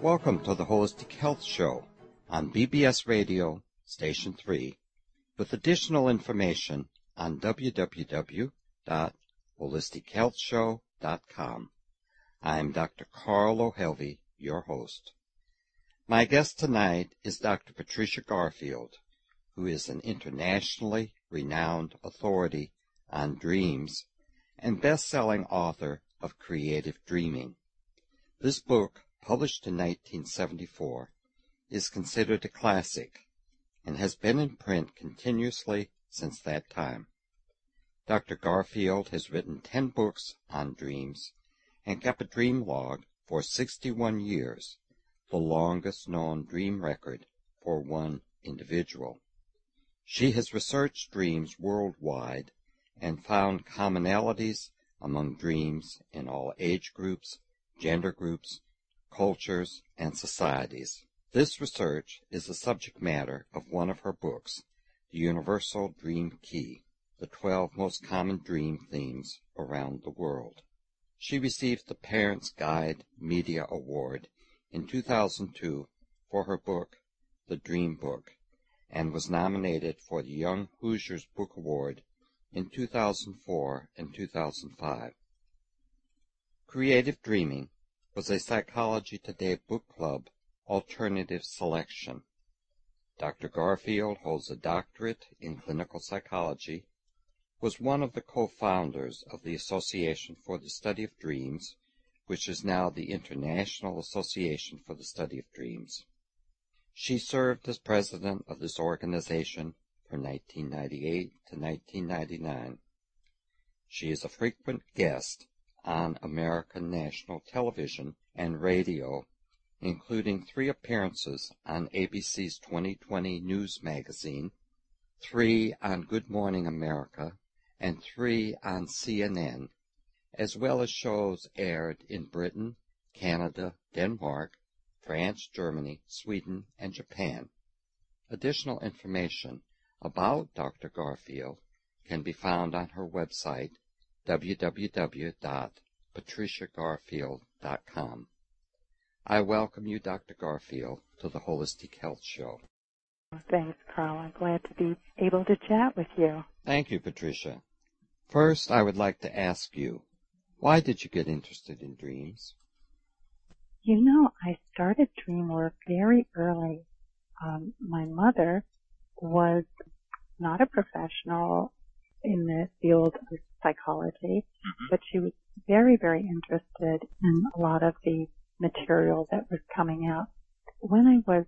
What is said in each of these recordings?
Welcome to the Holistic Health Show on BBS Radio, Station 3, with additional information on www.holistichealthshow.com. I'm Dr. Carl O'Helvey, your host. My guest tonight is Dr. Patricia Garfield, who is an internationally renowned authority on dreams and best-selling author of Creative Dreaming. This book, published in 1974, is considered a classic and has been in print continuously since that time. Dr. Garfield has written 10 books on dreams and kept a dream log for 61 years, the longest known dream record for one individual. She has researched dreams worldwide and found commonalities among dreams in all age groups, gender groups, cultures, and societies. This research is the subject matter of one of her books, The Universal Dream Key, the 12 most common dream themes around the world. She received the Parents Guide Media Award in 2002 for her book, The Dream Book, and was nominated for the Young Hoosiers Book Award in 2004 and 2005. Creative Dreaming was a Psychology Today book club alternative selection. Dr. Garfield holds a doctorate in clinical psychology, was one of the co-founders of the Association for the Study of Dreams, which is now the International Association for the Study of Dreams. She served as president of this organization from 1998 to 1999. She is a frequent guest on American national television and radio, including 3 appearances on ABC's 2020 News Magazine, 3 on Good Morning America, and 3 on CNN, as well as shows aired in Britain, Canada, Denmark, France, Germany, Sweden, and Japan. Additional information about Dr. Garfield can be found on her website, www.patriciagarfield.com. I welcome you, Dr. Garfield, to the Holistic Health Show. Thanks, Carl. I'm glad to be able to chat with you. Thank you, Patricia. First, I would like to ask you, why did you get interested in dreams? You know, I started dream work very early. My mother was not a professional in the field of psychology, but she was very, very interested in a lot of the material that was coming out. When I was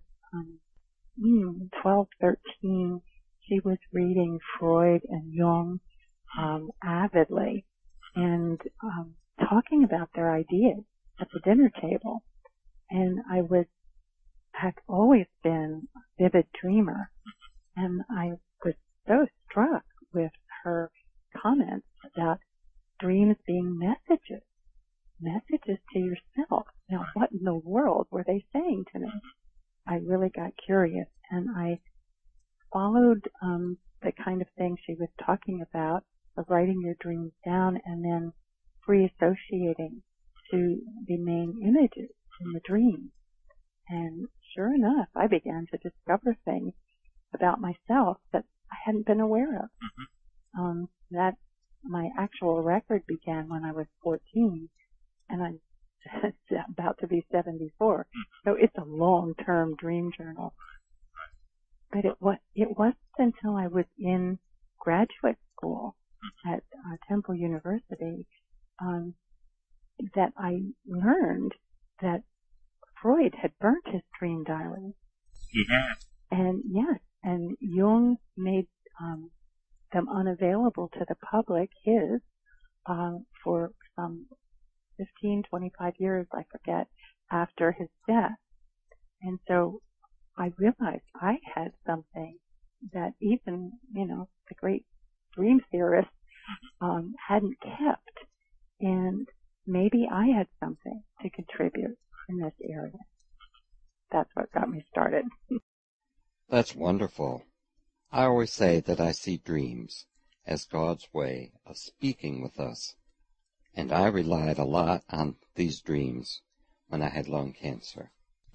12, 13, she was reading Freud and Jung avidly and talking about their ideas at the dinner table. And I had always been a vivid dreamer, and I was so struck with her comments about dreams being messages to yourself. Now, what in the world were they saying to me? I really got curious, and I followed the kind of thing she was talking about, of writing your dreams down and then free-associating to the main images in the dream. And sure enough, I began to discover things about myself that I hadn't been aware of. That my actual record began when I was 14, and I'm about to be 74. So it's a long-term dream journal. But it wasn't until I was in graduate school at Temple University that I learned that Freud had burnt his dream diaries. Yeah. And yes, and Jung made them unavailable to the public, for some 15, 25 years, I forget, after his death. And so I realized I had something that even, the great dream theorists hadn't kept. And maybe I had something to contribute in this area. That's what got me started. That's wonderful. I always say that I see dreams as God's way of speaking with us, and I relied a lot on these dreams when I had lung cancer.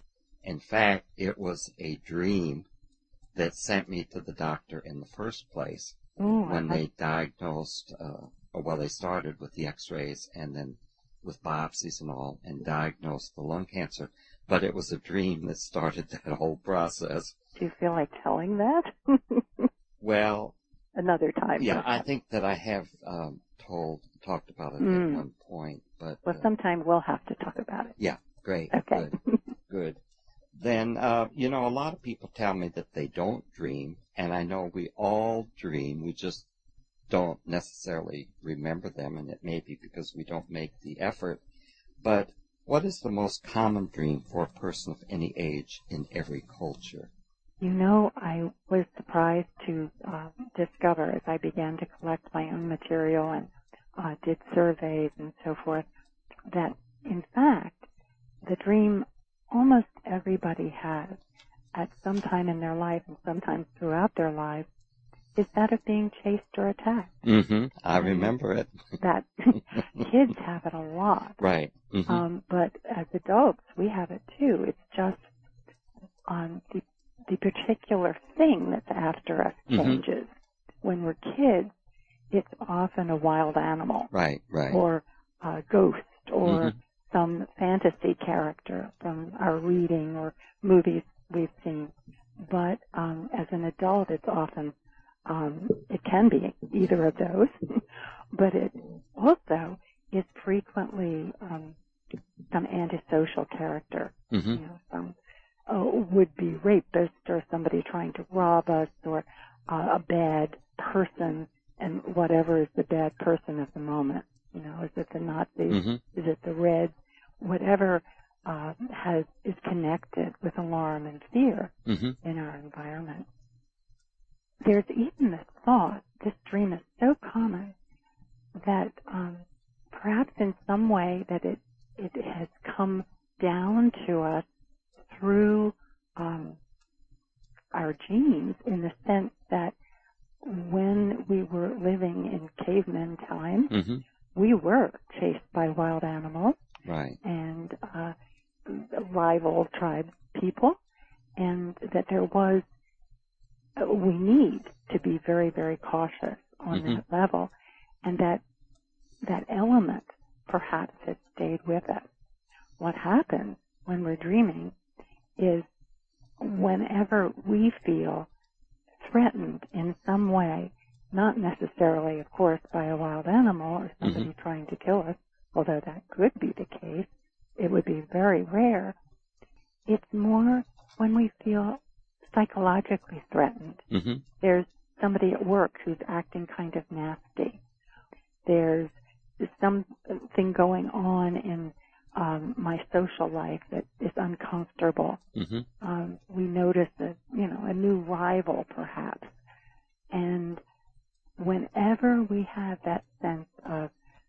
In fact, it was a dream that sent me to the doctor in the first place when they diagnosed, they started with the x-rays and then with biopsies and all and diagnosed the lung cancer. But it was a dream that started that whole process. Do you feel like telling that? Well, another time. Yeah, I think that I have talked about it at one point. But sometime we'll have to talk about it. Yeah, great. Okay. Good. Then, a lot of people tell me that they don't dream, and I know we all dream. We just don't necessarily remember them, and it may be because we don't make the effort. But what is the most common dream for a person of any age in every culture? I was surprised to discover as I began to collect my own material and did surveys and so forth, that in fact, the dream almost everybody has at some time in their life and sometimes throughout their lives is that of being chased or attacked. Mm-hmm. I remember it. That kids have it a lot. Right. Mm-hmm. But as adults, we have it too. It's just the particular thing that's after us changes. When we're kids, it's often a wild animal. Right. Or a ghost or some fantasy character from our reading or movies we've seen. But as an adult, it's often, it can be either of those, but it also is frequently some antisocial character, some would-be rapist or somebody trying to rob us or a bad person, and whatever is the bad person at the moment. Is it the Nazis? Is it the Reds? Whatever is connected with alarm and fear in our environment. There's even this thought, this dream is so common that perhaps in some way that it has come down to us through our genes, in the sense that when we were living in caveman time, we were chased by wild animals, right, and rival tribe people, and that we need to be very, very cautious on that level, and that element perhaps has stayed with us. What happens when we're dreaming is whenever we feel threatened in some way, not necessarily, of course, by a wild animal or somebody trying to kill us, although that could be the case, it would be very rare. It's more when we feel psychologically threatened. There's somebody at work who's acting kind of nasty. There's something going on in my social life that is uncomfortable. We notice a new rival, perhaps. And whenever we have that sense of,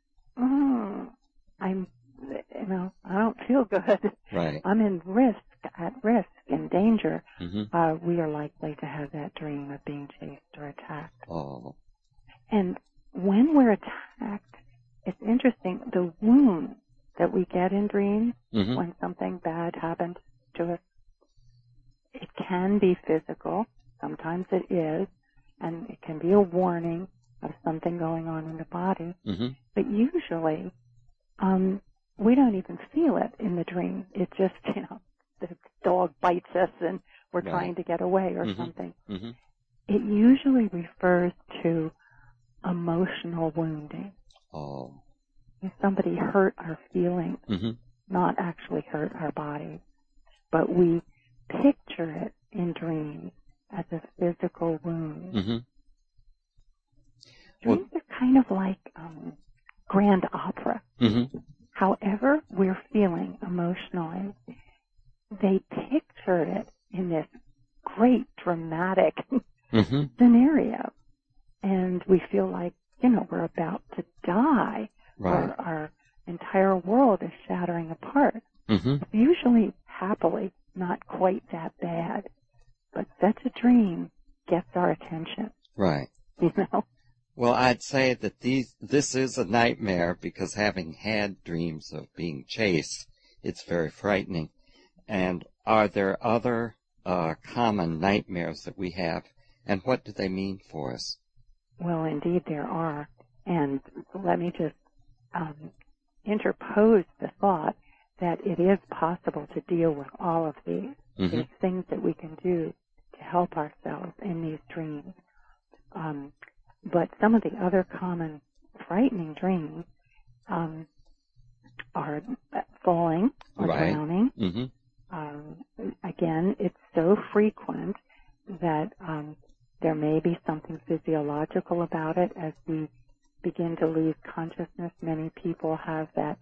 I don't feel good. Right. I'm at risk, in danger. We are likely to have that dream of being chased or attacked. Oh. And when we're attacked, it's interesting, the wound that we get in dreams when something bad happens to us, it can be physical. Sometimes it is. And it can be a warning of something going on in the body. But usually, we don't even feel it in the dream. It's just, the dog bites us and we're trying to get away or something. It usually refers to emotional wounding. Oh. If somebody hurt our feelings, not actually hurt our bodies, but we picture it in dreams as a physical wound. Dreams are kind of like grand opera. However we're feeling emotionally, they picture it in this great dramatic scenario. And we feel like, we're about to die. Right. Or our entire world is shattering apart. Usually, happily, not quite that bad. But such a dream gets our attention. Right. Well, I'd say that this is a nightmare, because having had dreams of being chased, it's very frightening. And Are there other common nightmares that we have, and what do they mean for us? Well, indeed there are. And let me just interpose the thought that it is possible to deal with all of these. Mm-hmm. There's things that we can do to help ourselves in these dreams. But some of the other common frightening dreams are falling or Right. drowning. Mm-hmm. Again, it's so frequent that there may be something physiological about it. As we begin to lose consciousness, many people have that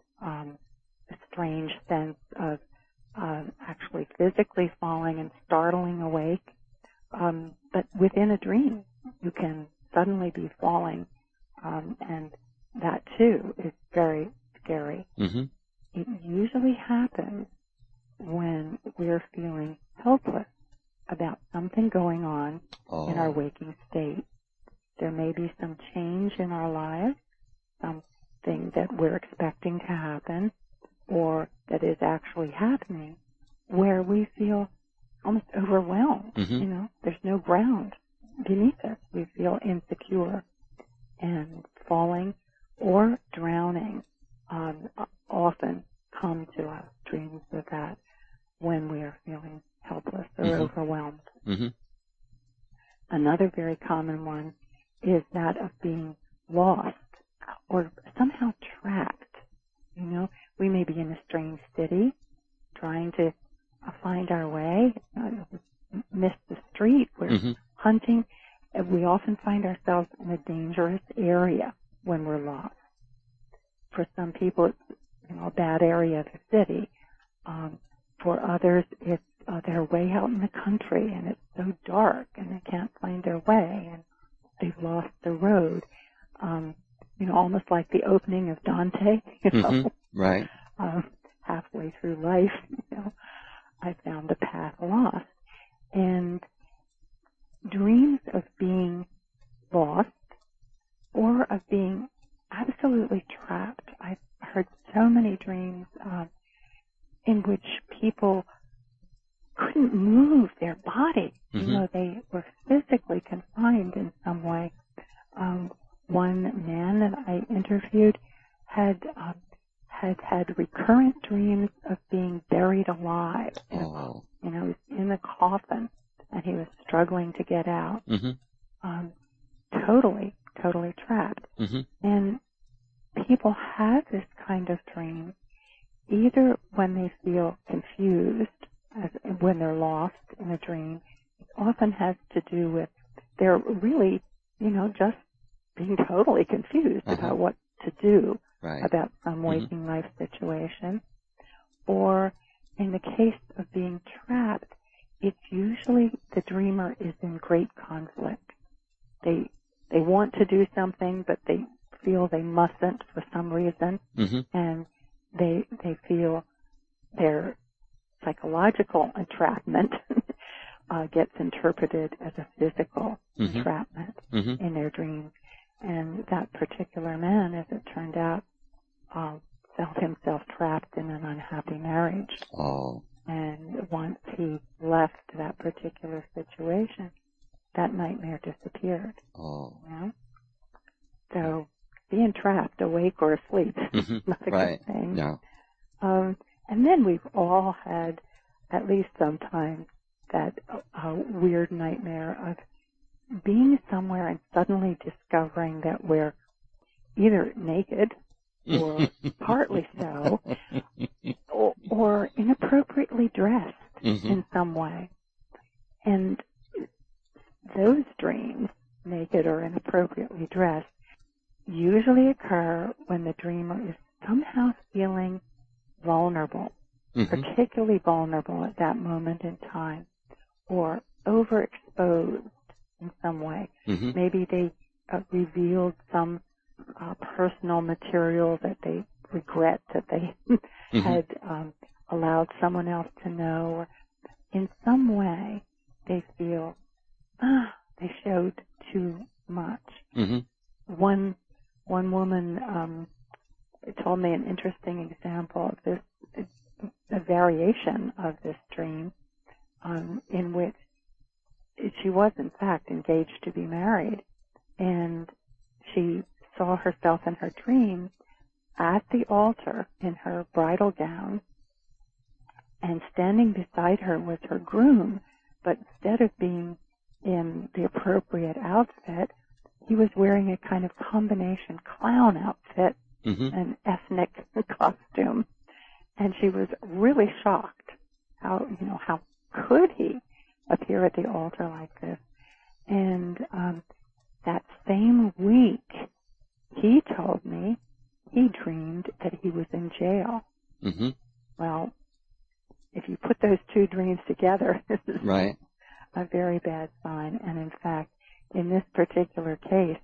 strange sense of actually physically falling and startling awake. But within a dream, you can suddenly be falling, and that too is very scary. Mm-hmm. It usually happens when we're feeling helpless about something going on in our waking state. There may be some change in our lives, something that we're expecting to happen, or that is actually happening, where we feel almost overwhelmed. Mm-hmm. There's no ground beneath us. We feel insecure, and falling or drowning often come to us, dreams of that, when we are feeling helpless or Mm-hmm. overwhelmed. Mm-hmm. Another very common one is that of being lost or somehow trapped. We may be in a strange city trying to find our way, miss the street, we're Mm-hmm. hunting, and we often find ourselves in a dangerous area when we're lost. For some people, it's a bad area of the city. For others, it's they're way out in the country and it's so dark and they can't find their way and they've lost the road. Almost like the opening of Dante, Mm-hmm. Right. Halfway through life, I found the path lost. And dreams of being lost or of being absolutely trapped. I've heard so many dreams in which people couldn't move their body. Mm-hmm. They were physically confined in some way. One man that I interviewed had recurrent dreams of being buried alive. He was in the coffin and he was struggling to get out. Mm-hmm. Totally trapped. Mm-hmm. And people have this kind of dream either when they feel confused, when they're lost in a dream. It often has to do with they're really, just being totally confused about what to do about some waking life situation. Or in the case of being trapped, it's usually the dreamer is in great conflict. They want to do something, but they feel they mustn't for some reason, and they feel their psychological entrapment gets interpreted as a physical entrapment in their dreams. And that particular man, as it turned out, felt himself trapped in an unhappy marriage. Oh. And once he left that particular situation, that nightmare disappeared. Oh. So being trapped, awake or asleep, not a good thing. No. And then we've all had, at least sometimes, that weird nightmare of being somewhere and suddenly discovering that we're either naked or partly so, or inappropriately dressed in some way. And those dreams, naked or inappropriately dressed, usually occur when the dreamer is somehow feeling vulnerable, particularly vulnerable at that moment in time, or overexposed in some way. Maybe they revealed some personal material that they regret that they had allowed someone else to know, or in some way they feel they showed too much. One woman told me an interesting example of this. a variation of this dream in which she was, in fact, engaged to be married. And she saw herself in her dream at the altar in her bridal gown, and standing beside her was her groom, but instead of being in the appropriate outfit, he was wearing a kind of combination clown outfit, an ethnic costume. And she was really shocked. How could he appear at the altar like this? And that same week, he told me he dreamed that he was in jail. Well, if you put those two dreams together, this is right. a very bad sign. And in fact, in this particular case,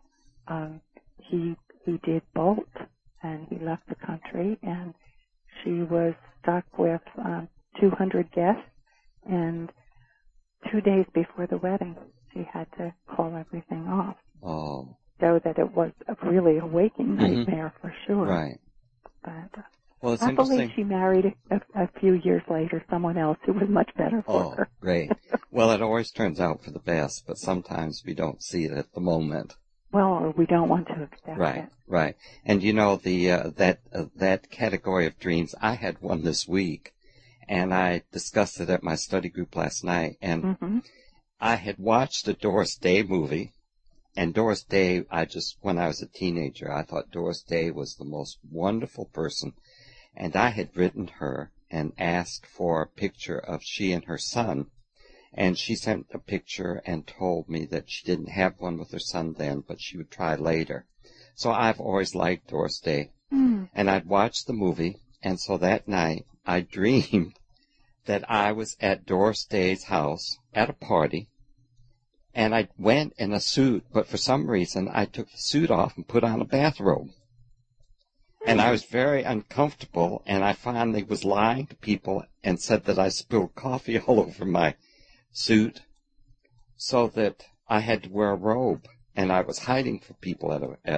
he did bolt, and he left the country, and she was stuck with 200 guests, and 2 days before the wedding, she had to call everything off. Oh. So that it was really a waking nightmare for sure. Right. But well, it's happily interesting. she married a few years later someone else who was much better for her. Oh, great. Well, it always turns out for the best, but sometimes we don't see it at the moment. Well, or we don't want to accept it. Right. And you know, that category of dreams, I had one this week, and I discussed it at my study group last night, and I had watched a Doris Day movie, and Doris Day, when I was a teenager, I thought Doris Day was the most wonderful person, and I had written her and asked for a picture of she and her son, and she sent a picture and told me that she didn't have one with her son then, but she would try later. So I've always liked Doris Day. And I'd watched the movie, and so that night I dreamed that I was at Doris Day's house at a party, and I went in a suit, but for some reason I took the suit off and put on a bathrobe. And I was very uncomfortable, and I finally was lying to people and said that I spilled coffee all over my suit, so that I had to wear a robe, and I was hiding from people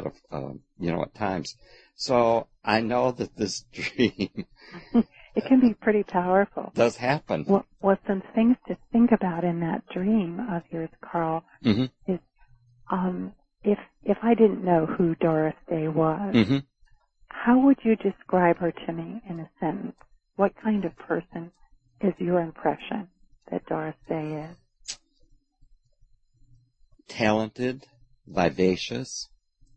at times. So I know that this dream it can be pretty powerful. Does happen. Well, some things to think about in that dream of yours, Carl, is if I didn't know who Doris Day was, how would you describe her to me in a sentence? What kind of person is your impression that Doris Day is? Talented, vivacious,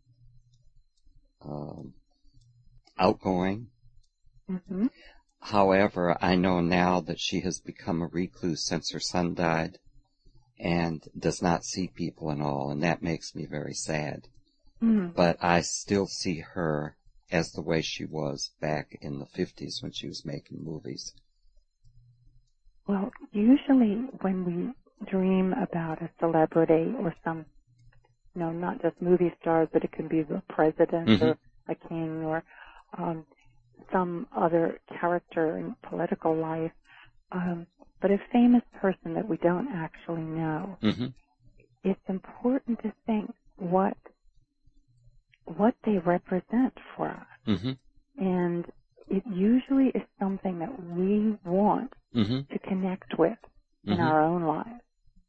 outgoing. However, I know now that she has become a recluse since her son died and does not see people and all, and that makes me very sad. But I still see her as the way she was back in the 50s when she was making movies. Well, usually when we dream about a celebrity or some, not just movie stars, but it could be the president or a king or some other character in political life, but a famous person that we don't actually know. It's important to think what they represent for us. And it usually is something that we want to connect with in our own lives,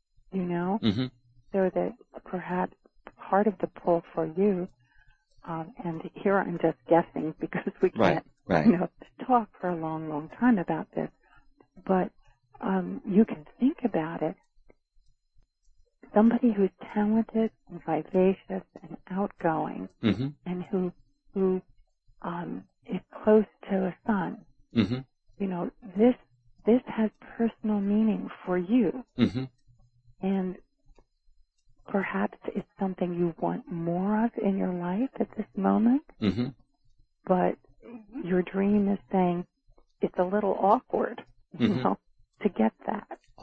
so that perhaps part of the pull for you, and here I'm just guessing because we can't, talk for a long, long time about this, but you can think about it. Somebody who's talented and vivacious and outgoing, and who is close to a son. This has personal meaning for you, and perhaps it's something you want more of in your life at this moment. But your dream is saying it's a little awkward, to get that.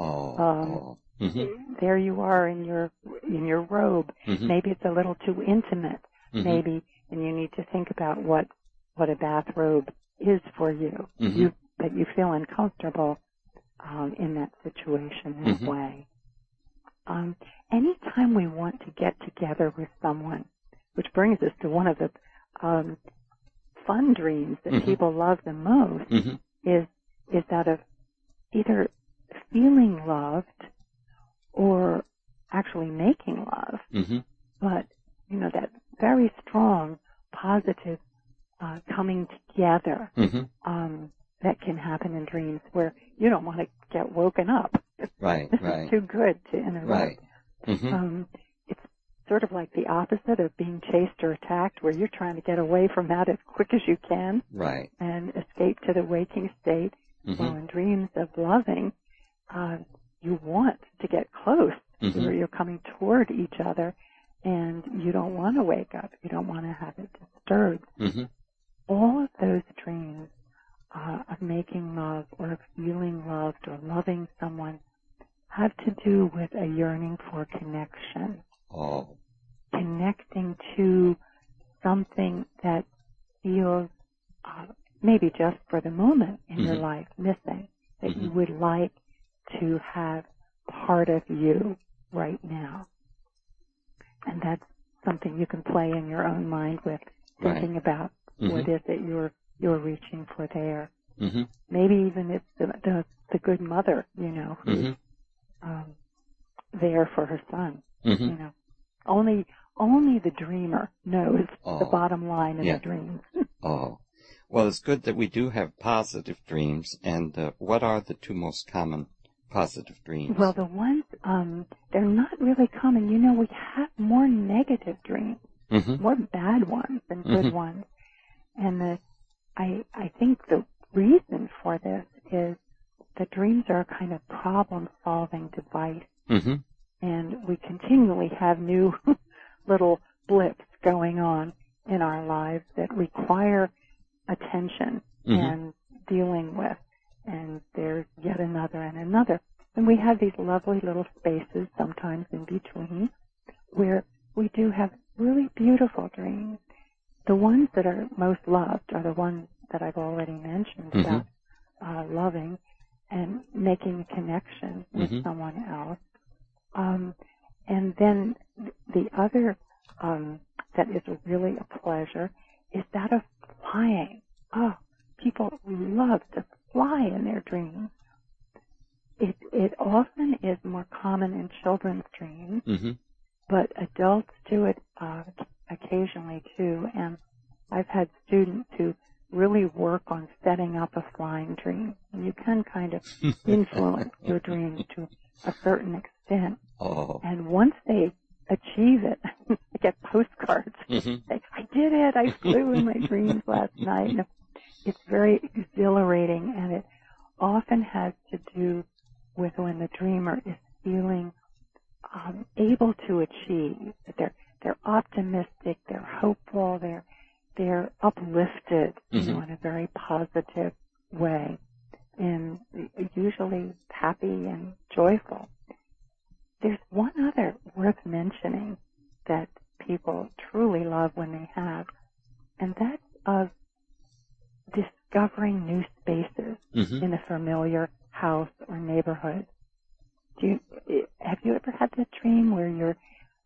There you are in your robe. Maybe it's a little too intimate. Maybe, and you need to think about what a bathrobe is for you. That you feel uncomfortable in that situation, that way. Anytime we want to get together with someone, which brings us to one of the fun dreams that people love the most, is is out of either feeling loved or actually making love. Mm-hmm. But, that very strong, positive coming together that can happen in dreams where you don't want to get woken up. Right, This right. is too good to interrupt. Right. Mm-hmm. It's sort of like the opposite of being chased or attacked, where you're trying to get away from that as quick as you can Right. and escape to the waking state. Well, in dreams of loving, you want to get close. You're coming toward each other, and you don't want to wake up. You don't want to have it disturbed. All of those dreams of making love or of feeling loved or loving someone have to do with a yearning for connection. Oh. Connecting to something that feels maybe just for the moment in your life missing, that you would like to have part of you right now. And that's something you can play in your own mind with, thinking about what is it you're reaching for there. Maybe even it's the good mother, who's there for her son. Only the dreamer knows the bottom line in the dreams. Oh. Well, it's good that we do have positive dreams. And what are the two most common positive dreams? Well, the ones, they're not really common. We have more negative dreams, more bad ones than good ones. And I think the reason for this is the dreams are a kind of problem-solving device. And we continually have new little blips going on in our lives that require attention and dealing with. And there's yet another and another. And we have these lovely little spaces sometimes in between where we do have really beautiful dreams. The ones that are most loved are the ones that I've already mentioned about loving and making a connection with someone else. And then the other that is really a pleasure is that of flying. Oh, people love to fly in their dreams. It often is more common in children's dreams, but adults do it occasionally too. And I've had students who really work on setting up a flying dream. And you can kind of influence your dreams to a certain extent. Oh. And once they achieve it, they get postcards. Say, I did it. I flew in my dreams last night. And it's very exhilarating, and it often has to do with when the dreamer is feeling able to achieve. That they're optimistic, they're hopeful, they're uplifted, in a very positive way, and usually happy and joyful. There's one other worth mentioning that people truly love when they have, and that's of discovering new spaces in a familiar house or neighborhood. Have you ever had that dream where you're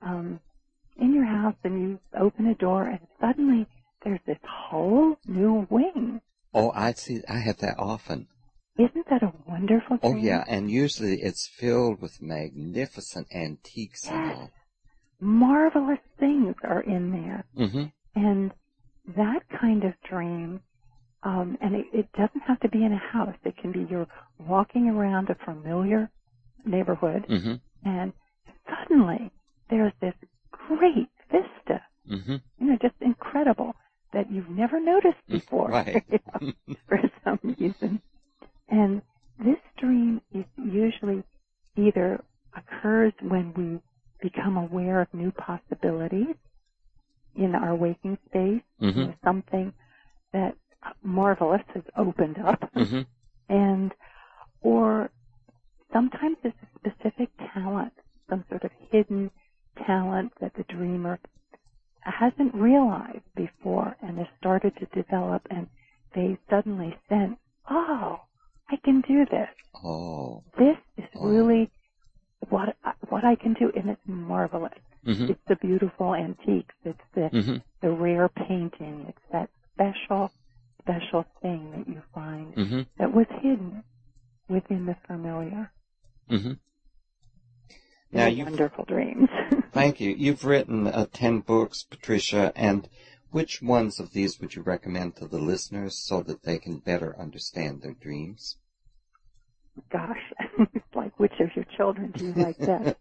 in your house and you open a door and suddenly there's this whole new wing? Oh, I see. I have that often. Isn't that a wonderful dream? Oh, yeah, and usually it's filled with magnificent antiques and all. Marvelous things are in there. And that kind of dream, and it doesn't have to be in a house. It can be you're walking around a familiar neighborhood, and suddenly there's this great vista, just incredible, that you've never noticed before, right. For some reason. And this dream is usually either occurs when we become aware of new possibilities in our waking space, something that marvelous has opened up, and or sometimes it's a specific talent, some sort of hidden talent that the dreamer hasn't realized before and has started to develop, and they suddenly sense, oh, I can do this. Oh. This is really what I can do, and it's marvelous. It's the beautiful antiques. It's the rare painting. It's that special special thing that you find Mm-hmm. that was hidden within the familiar. Mm-hmm. Now Wonderful dreams. Thank you. You've written 10 books, Patricia, and which ones of these would you recommend to the listeners so that they can better understand their dreams? Gosh, it's like, which of your children do you like best?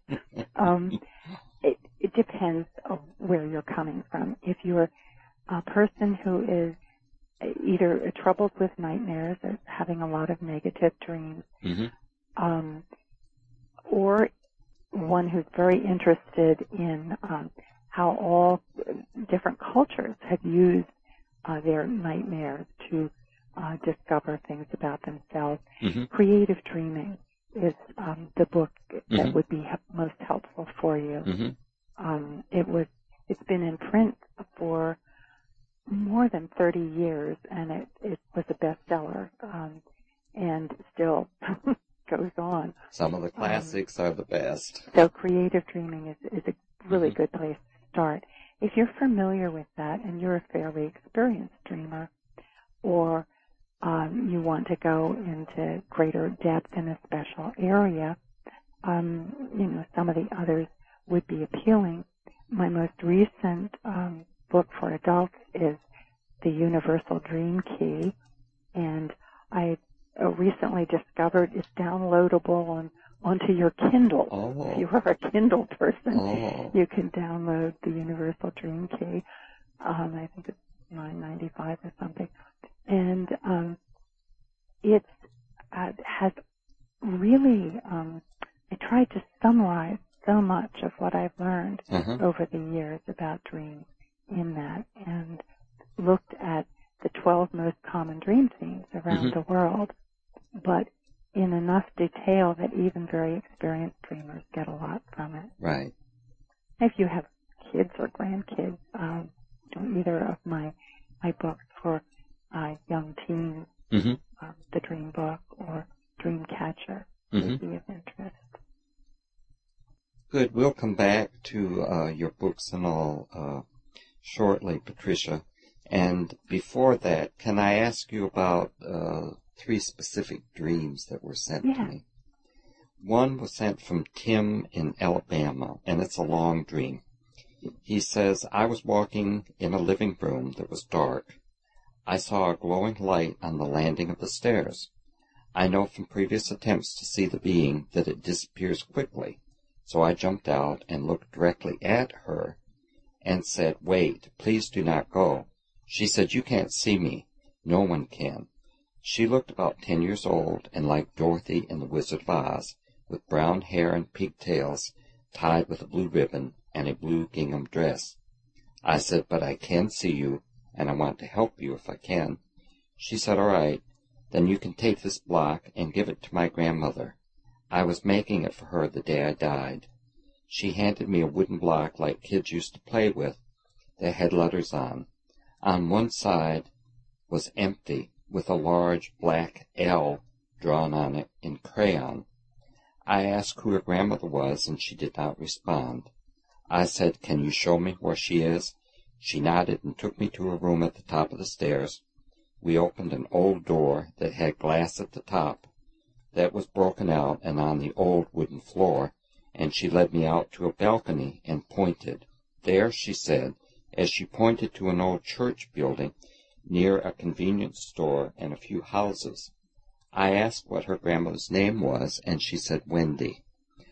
It depends on where you're coming from. If you're a person who is either troubled with nightmares or having a lot of negative dreams, mm-hmm. Or one who's very interested in how all different cultures have used their nightmares to discover things about themselves. Mm-hmm. Creative Dreaming is the book mm-hmm. that would be most helpful for you. Mm-hmm. It's been in print for more than 30 years, and it was a bestseller, and still goes on. Some of the classics are the best. So Creative Dreaming is a really good place to start. If you're familiar with that and you're a fairly experienced dreamer, or you want to go into greater depth in a special area, some of the others would be appealing. My most recent book for adults is The Universal Dream Key, and I recently discovered it's downloadable onto your Kindle. Oh. If you are a Kindle person, you can download The Universal Dream Key. I think it's $9.95 or something. And it has really, I tried to summarize so much of what I've learned over the years about dreams in that, and looked at the 12 most common dream themes around the world, but in enough detail that even very experienced dreamers get a lot from it. Right. If you have kids or grandkids, either of my books for young teens, the Dream Book or Dream Catcher, would be of interest. Good. We'll come back to your books and all shortly, Patricia. And before that, can I ask you about 3 specific dreams that were sent to me? One was sent from Tim in Alabama, and it's a long dream. He says, I was walking in a living room that was dark. I saw a glowing light on the landing of the stairs. I know from previous attempts to see the being that it disappears quickly, so I jumped out and looked directly at her and said, wait, please do not go. She said, you can't see me. No one can. She looked about 10 years old and like Dorothy in The Wizard of Oz, with brown hair and pigtails tied with a blue ribbon and a blue gingham dress. I said, but I can see you, and I want to help you if I can. She said, all right, then you can take this block and give it to my grandmother. I was making it for her the day I died. She handed me a wooden block like kids used to play with that had letters on. On one side was empty, with a large black L drawn on it in crayon. I asked who her grandmother was, and she did not respond. I said, can you show me where she is? She nodded and took me to a room at the top of the stairs. We opened an old door that had glass at the top that was broken out and on the old wooden floor, and she led me out to a balcony and pointed. There, she said, as she pointed to an old church building near a convenience store and a few houses. I asked what her grandmother's name was, and she said Wendy.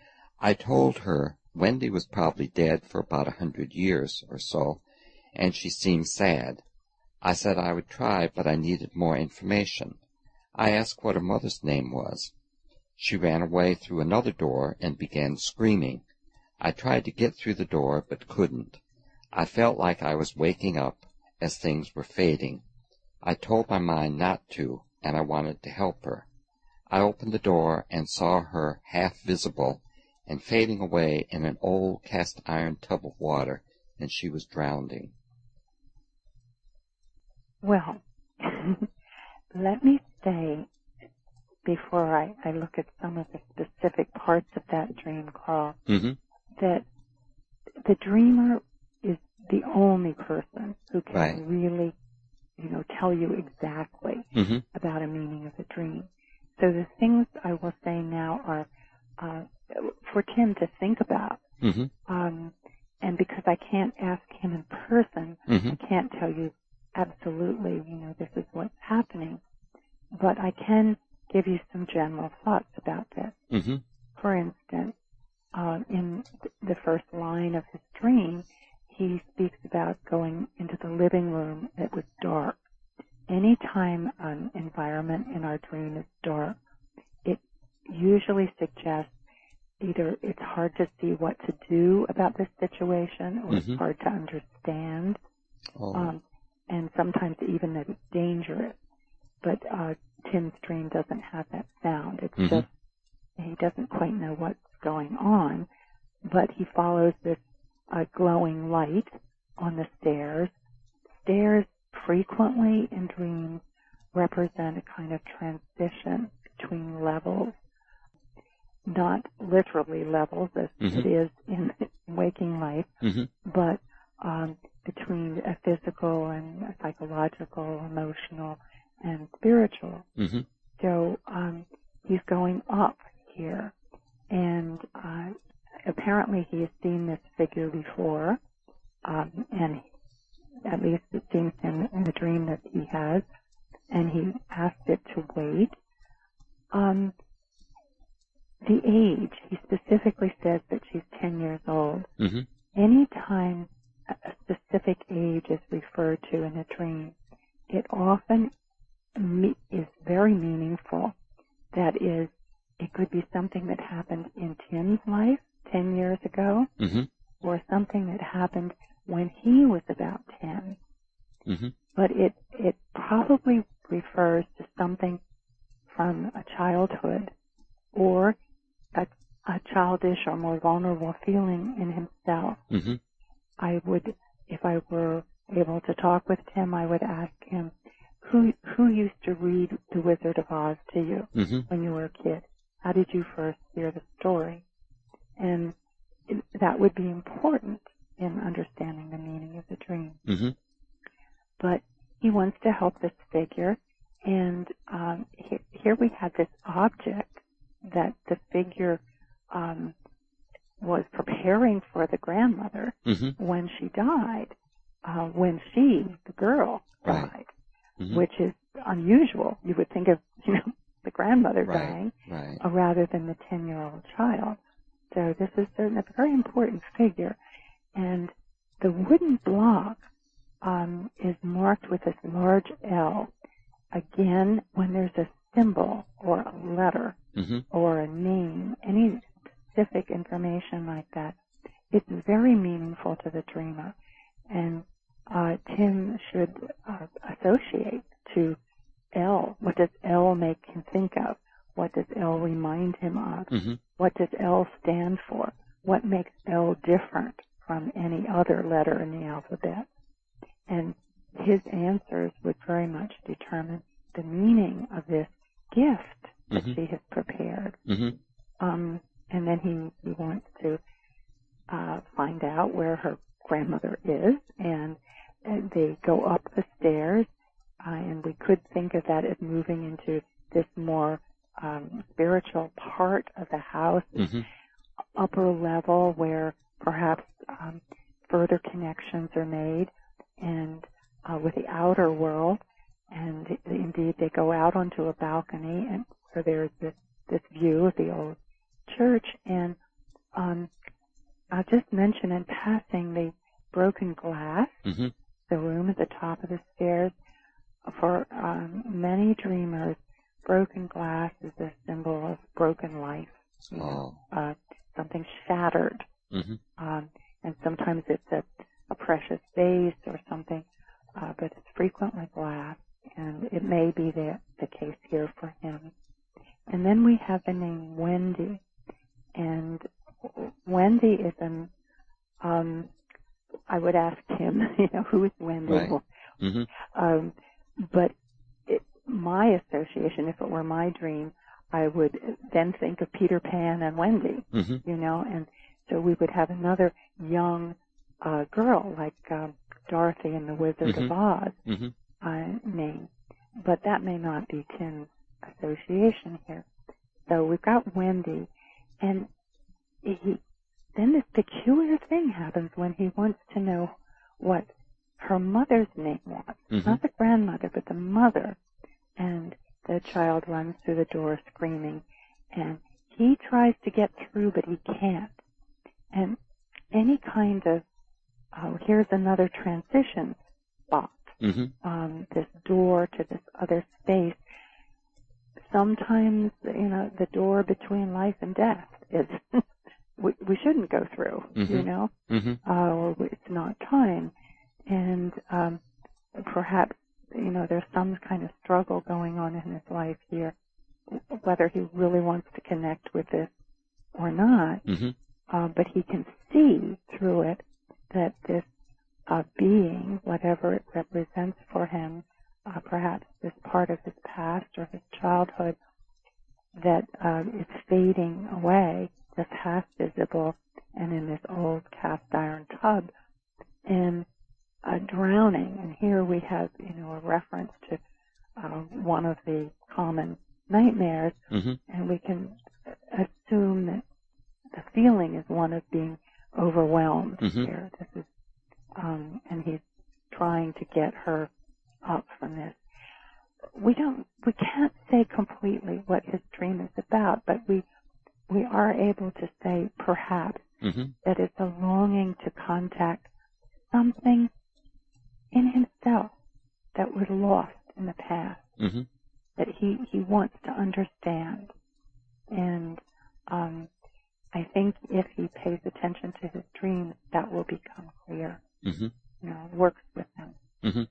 I told her Wendy was probably dead for about 100 years or so, and she seemed sad. I said I would try, but I needed more information. I asked what her mother's name was. She ran away through another door and began screaming. I tried to get through the door, but couldn't. I felt like I was waking up as things were fading. I told my mind not to, and I wanted to help her. I opened the door and saw her half visible and fading away in an old cast-iron tub of water, and she was drowning. Well, let me say, before I look at some of the specific parts of that dream, Carl, that the dreamer is the only person who can really tell you exactly Mm-hmm. about a meaning of the dream. So the things I will say now are for Tim to think about. Mm-hmm. And because I can't ask him in person, Mm-hmm. I can't tell you absolutely, this is what's happening. But I can give you some general thoughts about this. Mm-hmm. For instance, in the first line of his dream, he speaks about going into the living room. It was dark. Anytime an environment in our dream is dark, it usually suggests either it's hard to see what to do about this situation, or Mm-hmm. it's hard to understand, Oh. and sometimes even that it's dangerous. But Tim's dream doesn't have that sound. It's Mm-hmm. just he doesn't quite know what's going on, but he follows this glowing light on the stairs. Stairs frequently in dreams represent a kind of transition between levels, not literally levels as Mm-hmm. it is in waking life, Mm-hmm. but between a physical and a psychological, emotional, and spiritual. Mm-hmm. So he's going up here, and apparently he has seen this figure before, and at least it seems in the dream that he has, and he asked it to wait. The age, he specifically says that she's 10 years old. Mm-hmm. Anytime a specific age is referred to in a dream, it often is very meaningful. That is, it could be something that happened in Tim's life 10 years ago, Mm-hmm. or something that happened when he was about 10. Mm-hmm. But it probably refers to something from a childhood, or a childish or more vulnerable feeling in himself. Mm-hmm. I would, if I were able to talk with Tim, I would ask him, who used to read The Wizard of Oz to you Mm-hmm. when you were a kid? How did you first hear the story? And that would be important in understanding the meaning of the dream. Mm-hmm. But he wants to help this figure, and here we have this object that the figure was preparing for the grandmother Mm-hmm. when she died, when she, the girl, Right. died, Mm-hmm. which is unusual. You would think of, the grandmother Right. dying Right. rather than the 10-year-old child. So this is a very important figure. And the wooden block is marked with this large L. Again, when there's a symbol or a letter Mm-hmm. or a name, any specific information like that, it's very meaningful to the dreamer. And Tim should associate to L. What does L make him think of? What does L remind him of? Mm-hmm. What does L stand for? What makes L different from any other letter in the alphabet? And his answers would very much determine the meaning of this gift that Mm-hmm. she has prepared. Mm-hmm. And then he wants to find out where her grandmother is, and they go up the stairs, and we could think of that as moving into this more spiritual part of the house, Mm-hmm. upper level where perhaps further connections are made, and with the outer world. And indeed, they go out onto a balcony, and so there's this view of the old church. And I'll just mention in passing the broken glass, Mm-hmm. the room at the top of the stairs. For many dreamers, broken glass is a symbol of broken life, something shattered. Mm-hmm. And sometimes it's a precious vase or something, but it's frequently glass, and it may be the case here for him. And then we have the name Wendy, and Wendy is I would ask him, who is Wendy? Right. Mm-hmm. But my association, if it were my dream, I would then think of Peter Pan and Wendy, Mm-hmm. and so we would have another young girl like Dorothy in The Wizard Mm-hmm. of Oz. Mm-hmm. name. But that may not be Tim's association here. So we've got Wendy, and then this peculiar thing happens when he wants to know what her mother's name was. Mm-hmm. Not the grandmother, but the mother. And the child runs through the door screaming, and he tries to get through, but he can't. And any kind of, here's another transition spot, this door to this other space. Sometimes, the door between life and death is, we shouldn't go through, or it's not time. And perhaps, there's some kind of struggle going on in his life here, whether he really wants to connect with this or not. But he can see through it that this being, whatever it represents for him, perhaps this part of his past or his childhood that is fading away, just half visible and in this old cast iron tub, and drowning. And here we have, a reference to one of the common nightmares, and we can assume that the feeling is one of being overwhelmed here. This is, and he's trying to get her up from this. We can't say completely what his dream is about, but we are able to say perhaps that it's a longing to contact something in himself that was lost in the past, that he wants to understand. And I think if he pays attention to his dreams, that will become clear. Works with him.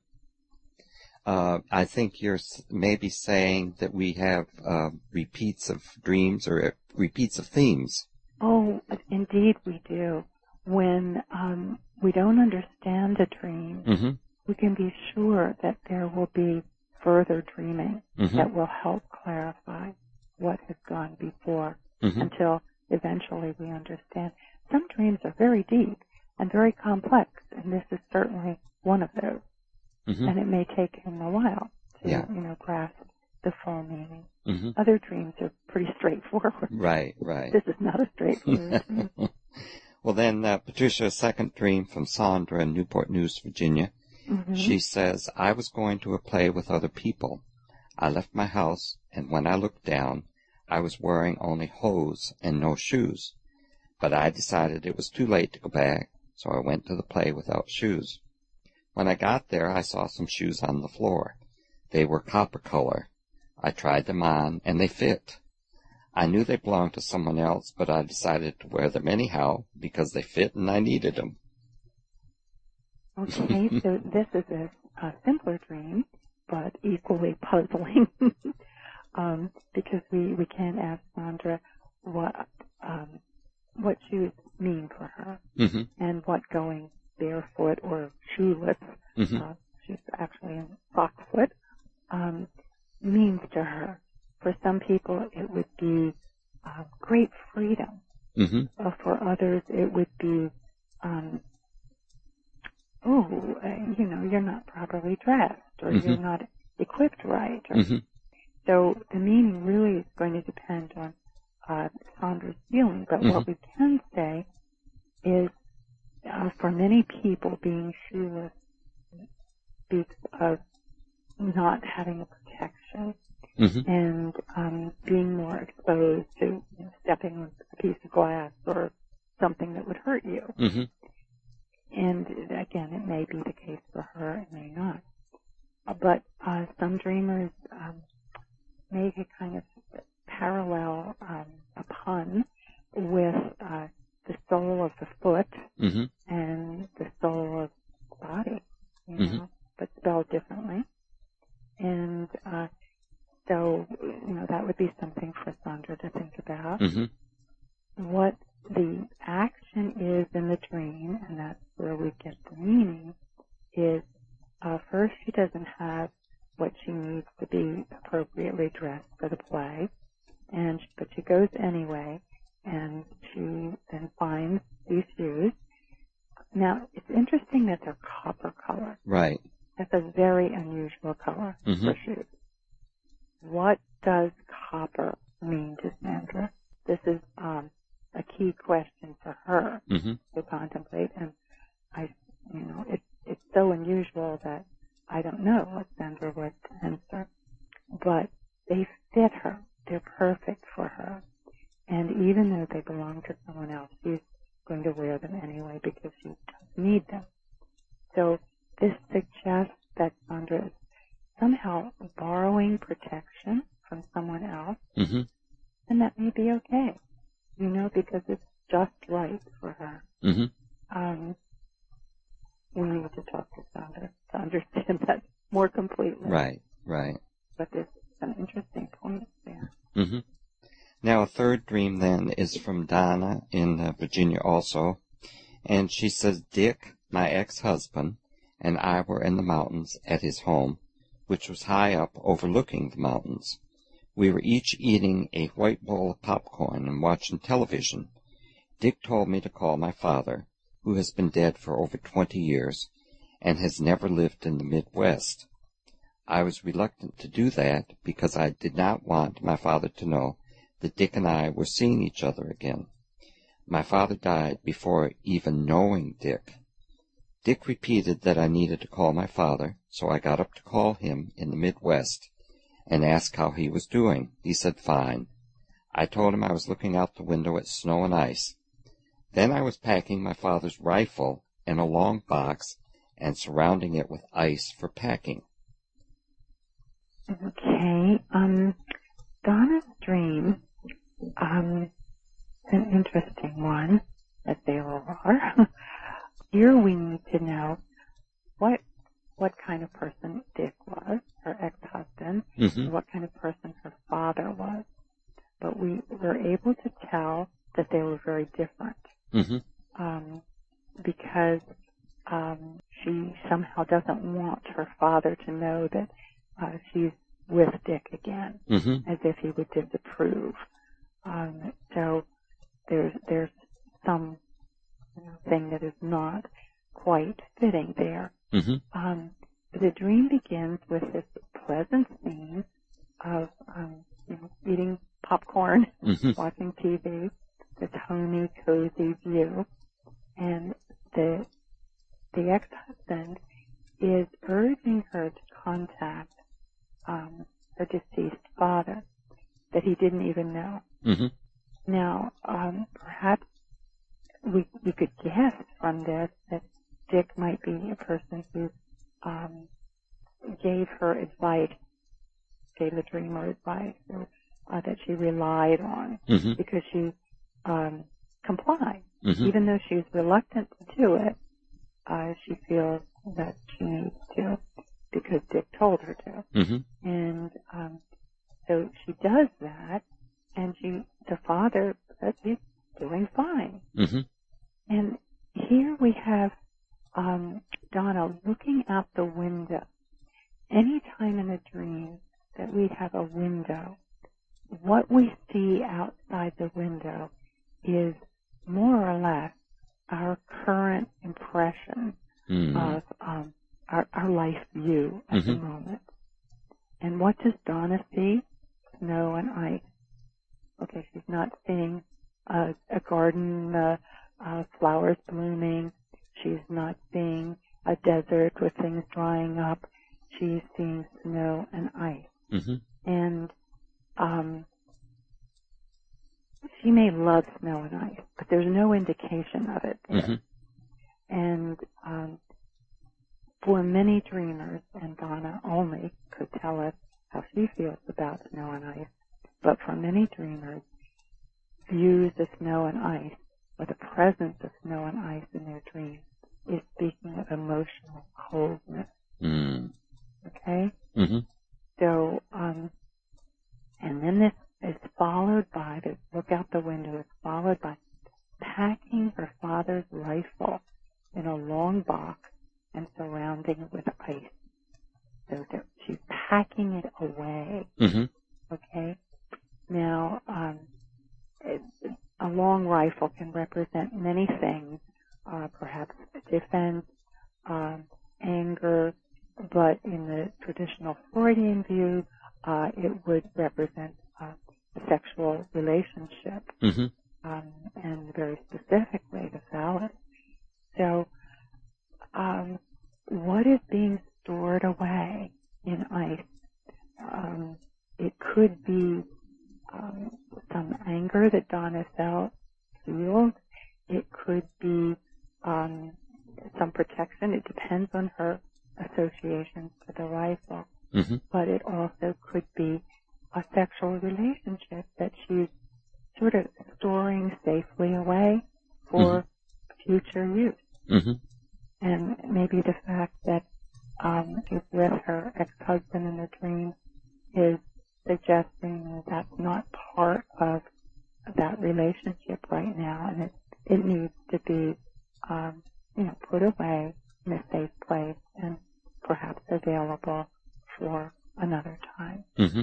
I think you're maybe saying that we have repeats of dreams or repeats of themes. Oh, indeed we do. When we don't understand a dream, we can be sure that there will be further dreaming that will help clarify what has gone before until eventually we understand. Some dreams are very deep and very complex, and this is certainly one of those. And it may take him a while to, grasp the full meaning. Other dreams are pretty straightforward. Right. This is not a straightforward dream. Well, then, Patricia, a second dream from Sandra in Newport News, Virginia. She says, I was going to a play with other people. I left my house, and when I looked down, I was wearing only hose and no shoes. But I decided it was too late to go back, so I went to the play without shoes. When I got there, I saw some shoes on the floor. They were copper color. I tried them on, and they fit. I knew they belonged to someone else, but I decided to wear them anyhow because they fit and I needed them. Okay, so this is a simpler dream, but equally puzzling, because we can't ask Sandra what shoes mean for her, and what going barefoot or shoeless, she's actually in sock foot, means to her. For some people, it would be great freedom. For others, it would be, you're not properly dressed, or you're not equipped right. So the meaning really is going to depend on Sandra's feeling. But what we can say is, for many people, being shoeless speaks of not having a protection and being more exposed to stepping on a piece of glass or something that would hurt you. And again, it may be the case for her, it may not. But some dreamers make a kind of parallel, a pun with the sole of the foot and the soul of the body, but spelled differently. And so, that would be something for Sandra to think about. What the action is in the dream, and that's where we get the meaning, is first she doesn't have what she needs to be appropriately dressed for the play, but she goes anyway, and she then finds these shoes. Now, it's interesting that they're copper color. Right. That's a very unusual color for shoes. What does copper mean to Sandra? This is a key question for her to contemplate, and it's so unusual that I don't know what Sandra would answer, but they fit her. They're perfect for her, and even though they belong to someone else, she's going to wear them anyway because she does need them. So this suggests that Sandra is somehow borrowing protection from someone else, and that may be okay, because it's just right for her. We need to talk to Sandra to understand that more completely. Right. But there's some interesting points there. Now, a third dream then is from Donna in Virginia also, and she says, Dick, my ex-husband, and I were in the mountains at his home, which was high up overlooking the mountains. We were each eating a white bowl of popcorn and watching television. Dick told me to call my father, who has been dead for over 20 years and has never lived in the Midwest. I was reluctant to do that because I did not want my father to know that Dick and I were seeing each other again. My father died before even knowing Dick. Dick repeated that I needed to call my father, so I got up to call him in the Midwest and asked how he was doing. He said fine. I told him I was looking out the window at snow and ice. Then I was packing my father's rifle in a long box and surrounding it with ice for packing. Okay. Donna's dream, an interesting one, as they all are. Here we need to know what kind of person Dick was, her ex-husband, and what kind of person her father was. But we were able to tell that they were very different. Because she somehow doesn't want her father to know that she's with Dick again, as if he would disapprove. So there's some thing that is not quite fitting there. The dream begins with this pleasant scene of eating popcorn, watching TV, this homey, cozy view, and the ex-husband is urging her to contact her deceased father that he didn't even know. Now, perhaps we could guess from this that Dick might be a person who gave her advice, gave the dreamer advice that she relied on because she complied. Even though she's reluctant to do it, she feels that she needs to because Dick told her to. And so she does that, and the father says he's doing fine. And here we have Donna looking out the window. Any time in a dream that we have a window, what we see outside the window is more or less our current impression of our life view at the moment. And what does Donna see? Snow and ice. Okay, she's not seeing a garden, flowers blooming. She's not seeing a desert with things drying up. She's seeing snow and ice. And she may love snow and ice, but there's no indication of it there. And for many dreamers, and Donna only could tell us how she feels about snow and ice, but for many dreamers, views of snow and ice, or the presence of snow and ice in their dreams, is speaking of emotional coldness. Okay? So, and then this is followed by, the look out the window is followed by packing her father's rifle in a long box and surrounding it with ice. So she's packing it away. Okay? Now, a long rifle can represent many things, perhaps defense, anger, but in the traditional Freudian view, it would represent a sexual relationship, and very specifically the phallus. So, what is being stored away in ice? It could be some anger that Donna feels. It could be some protection. It depends on her associations to the rifle. But it also could be a sexual relationship that she's sort of storing safely away for future use. And maybe the fact that she's with her ex-husband in the dream is suggesting that's not part of that relationship right now, and it needs to be, put away in a safe place and perhaps available for another time.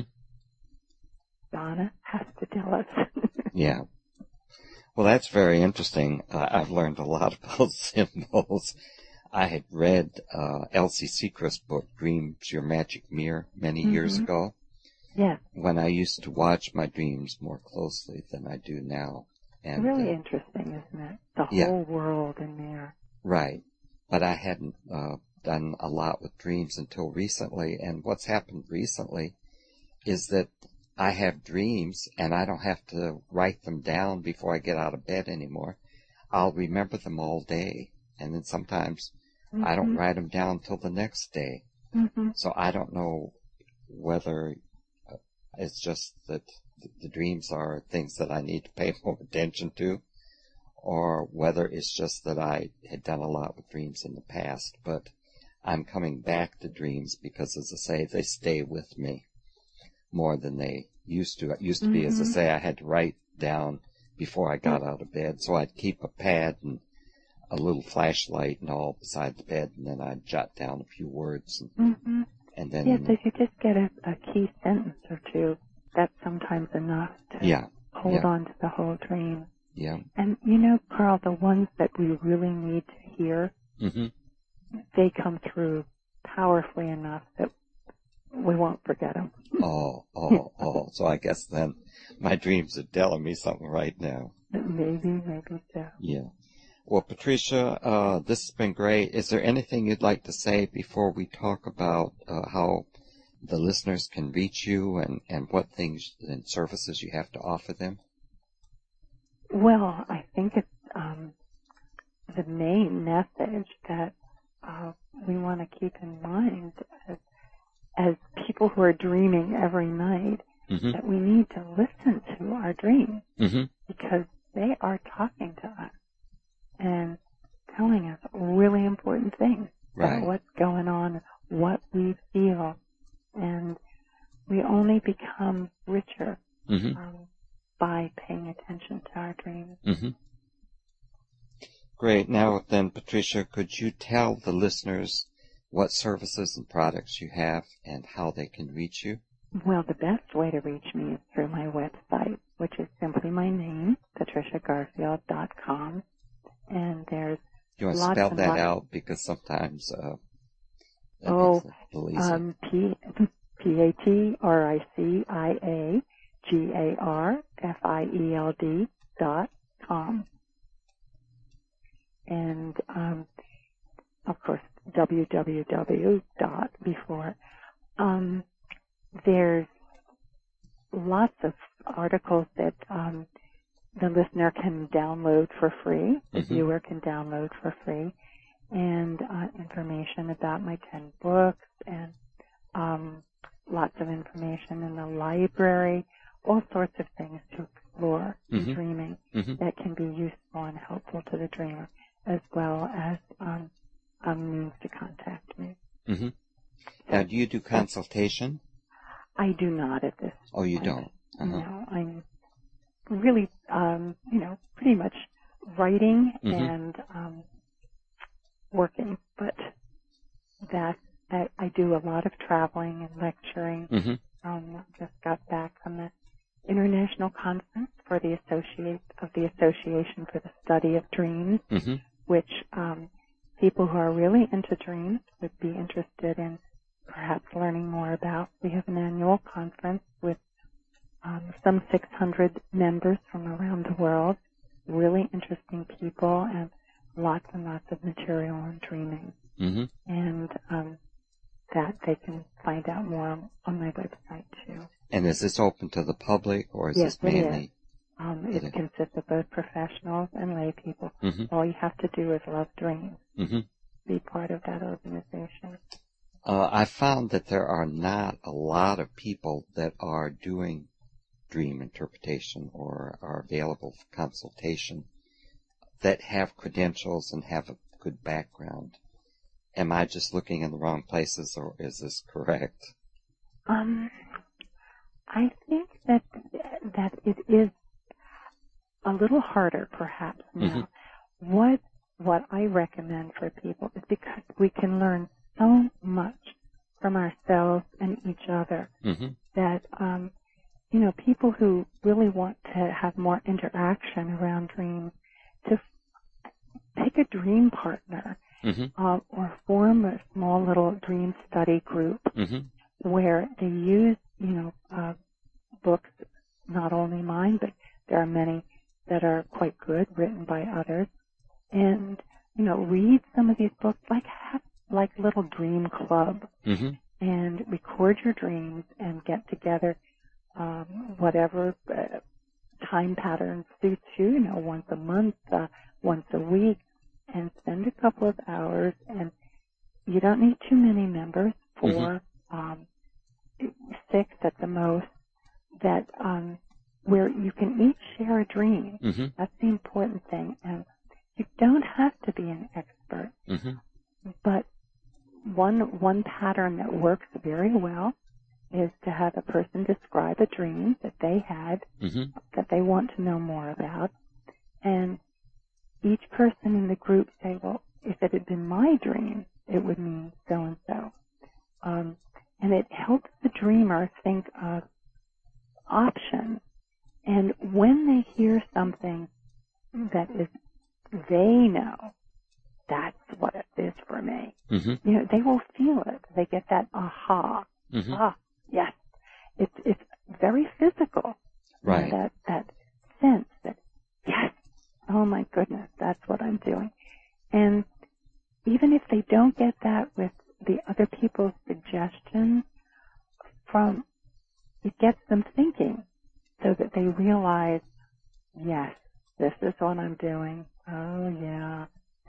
Donna has to tell us. Yeah. Well, that's very interesting. I've learned a lot about symbols. I had read Elsie Sechrest's book, Dreams, Your Magic Mirror, many years ago. Yes. When I used to watch my dreams more closely than I do now. And really interesting, isn't it? The whole world in there. Right. But I hadn't done a lot with dreams until recently. And what's happened recently is that I have dreams and I don't have to write them down before I get out of bed anymore. I'll remember them all day. And then sometimes I don't write them down till the next day. So I don't know whether it's just that the dreams are things that I need to pay more attention to, or whether it's just that I had done a lot with dreams in the past. But I'm coming back to dreams because, as I say, they stay with me more than they used to. It used to be, as I say, I had to write down before I got out of bed. So I'd keep a pad and a little flashlight and all beside the bed, and then I'd jot down a few words. And then... Yes, if you just get a key sentence or two, that's sometimes enough to hold on to the whole dream. Yeah. And, Carl, the ones that we really need to hear, they come through powerfully enough that we won't forget them. Oh. So I guess then my dreams are telling me something right now. Maybe so. Yeah. Well, Patricia, this has been great. Is there anything you'd like to say before we talk about how the listeners can reach you and what things and services you have to offer them? Well, I think it's the main message that we want to keep in mind as people who are dreaming every night, that we need to listen to our dreams because they are talking to us and telling us really important things about what's going on, what we feel, and we only become richer by paying attention to our dreams. Great. Now then, Patricia, could you tell the listeners what services and products you have and how they can reach you? Well, the best way to reach me is through my website, which is simply my name, patriciagarfield.com. And there's you want to spell that out because sometimes PatriciaGarfield.com. And of course www. before. There's lots of articles that the listener can download for free, the viewer can download for free, and information about my 10 books and lots of information in the library, all sorts of things to explore in dreaming that can be useful and helpful to the dreamer, as well as means to contact me. Now, do you do consultation? I do not at this point. Oh, you don't? No, I'm really, pretty much writing and working, but I do a lot of traveling and lecturing. Just got back from the International Conference for the Association for the Study of Dreams, which people who are really into dreams would be interested in perhaps learning more about. We have an annual conference with some 600 members from around the world, really interesting people, and lots of material on dreaming. Mm-hmm. And that they can find out more on my website too. And is this open to the public, or is Yes, this mainly? It consists of both professionals and lay people. Mm-hmm. All you have to do is love dreams. Mm-hmm. Be part of that organization. I found that there are not a lot of people that are doing dream interpretation or are available for consultation that have credentials and have a good background. Am I just looking in the wrong places, or is this correct? I think that it is a little harder, perhaps, now. Mm-hmm. What I recommend for people is because we can learn so much from ourselves and each other mm-hmm. that, people who really want to have more interaction around dreams, to pick a dream partner, mm-hmm. or form a small little dream study group mm-hmm. where they use, books, not only mine, but there are many that are quite good, written by others, and, read some of these books, like little dream club, mm-hmm. and record your dreams and get together, whatever time pattern suits you, once a month, once a week, and spend a couple of hours, and you don't need too many members, 4, 6 at the most, that where you can each share a dream. Mm-hmm. That's the important thing. And you don't have to be an expert. Mm-hmm. But one pattern that works very well is to have a person describe a dream that they had, mm-hmm. that they want to know more about, and each person in the group say, well, if it had been my dream, it would mean so-and-so. And it helps the dreamer think of options. And when they hear something that is, they know, that's what it is for me. Mm-hmm. They will feel it. They get that aha. Mm-hmm. Ah, yes. It's very physical. Right. That sense that, yes, oh my goodness, that's what I'm doing. And even if they don't get that with the other people's suggestions, it gets them thinking so that they realize, yes, this is what I'm doing. Oh yeah.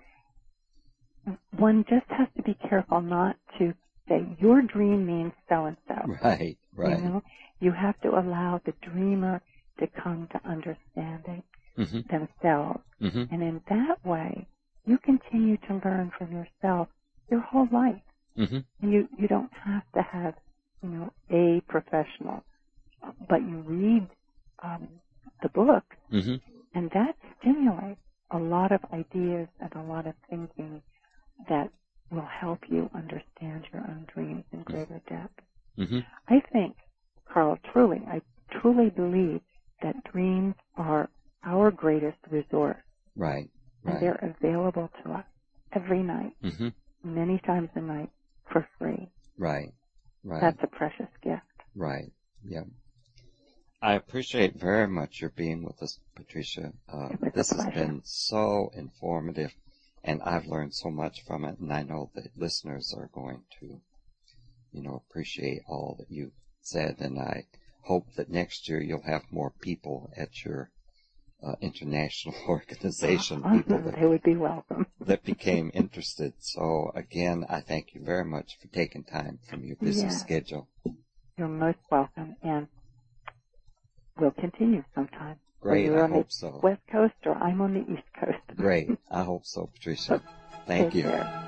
One just has to be careful not to say your dream means so and so. Right. You have to allow the dreamer to come to understanding mm-hmm. themselves. Mm-hmm. And in that way, you continue to learn from yourself your whole life. Mm-hmm. And you don't have to have, a professional, but you read the book, mm-hmm. and that stimulates a lot of ideas and a lot of thinking that will help you understand your own dreams in greater depth. Mm-hmm. I think, Carl, I truly believe that dreams are our greatest resource. Right. And they're available to us every night, mm-hmm. many times a night, for free. Right. That's a precious gift. Right. Yeah. I appreciate very much your being with us, Patricia. This has been so informative, and I've learned so much from it, and I know that listeners are going to, appreciate all that you said, and I hope that next year you'll have more people at your international organization, people that they would be welcome, that became interested. So again, I thank you very much for taking time from your busy schedule. You're most welcome, and we'll continue sometime. Great, I hope so. West Coast, or I'm on the East Coast. Great, I hope so, Patricia. Thank you. Take care.